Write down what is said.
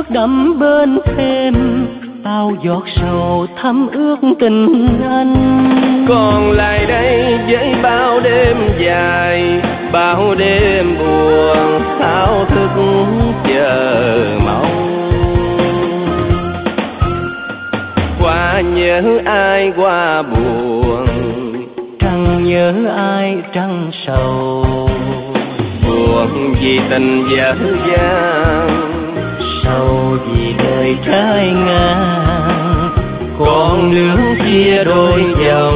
đẫm bên thềm, bao giọt sầu thắm ước tình anh. Còn lại đây với bao đêm dài, bao đêm buồn thao thức chờ mong. Qua nhớ ai qua buồn, trăng nhớ ai trăng sầu. Buồn vì tình dở dang, sầu vì đời trái ngang. con đường chia đôi dòng